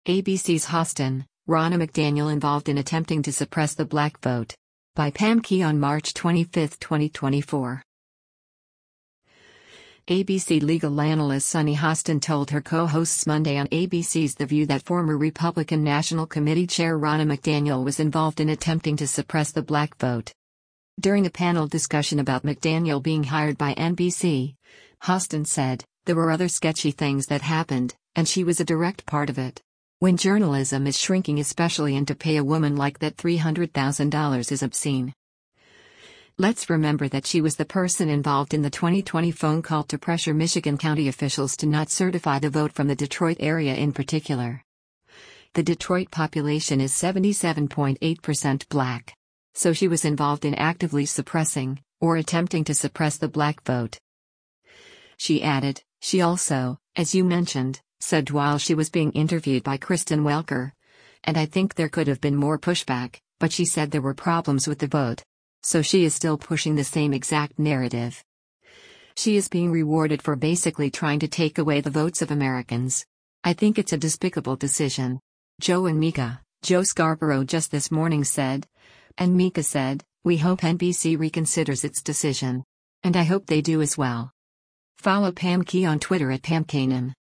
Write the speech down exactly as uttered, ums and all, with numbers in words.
A B C's Hostin, Ronna McDaniel involved in attempting to suppress the black vote. By Pam Key on March twenty-fifth, twenty twenty-four. A B C legal analyst Sunny Hostin told her co-hosts Monday on A B C's The View that former Republican National Committee Chair Ronna McDaniel was involved in attempting to suppress the black vote. During a panel discussion about McDaniel being hired by N B C, Hostin said, "There were other sketchy things that happened, and she was a direct part of it. When journalism is shrinking, especially, and to pay a woman like that three hundred thousand dollars is obscene." Let's remember that she was the person involved in the twenty twenty phone call to pressure Michigan County officials to not certify the vote from the Detroit area in particular. The Detroit population is seventy-seven point eight percent black. So she was involved in actively suppressing, or attempting to suppress, the black vote. She added, she also, as you mentioned, said while she was being interviewed by Kristen Welker, "And I think there could have been more pushback, but she said there were problems with the vote." So she is still pushing the same exact narrative. She is being rewarded for basically trying to take away the votes of Americans. I think it's a despicable decision. Joe and Mika, Joe Scarborough just this morning said. And Mika said, "We hope N B C reconsiders its decision. And I hope they do as well." Follow Pam Key on Twitter at Pam Kanem.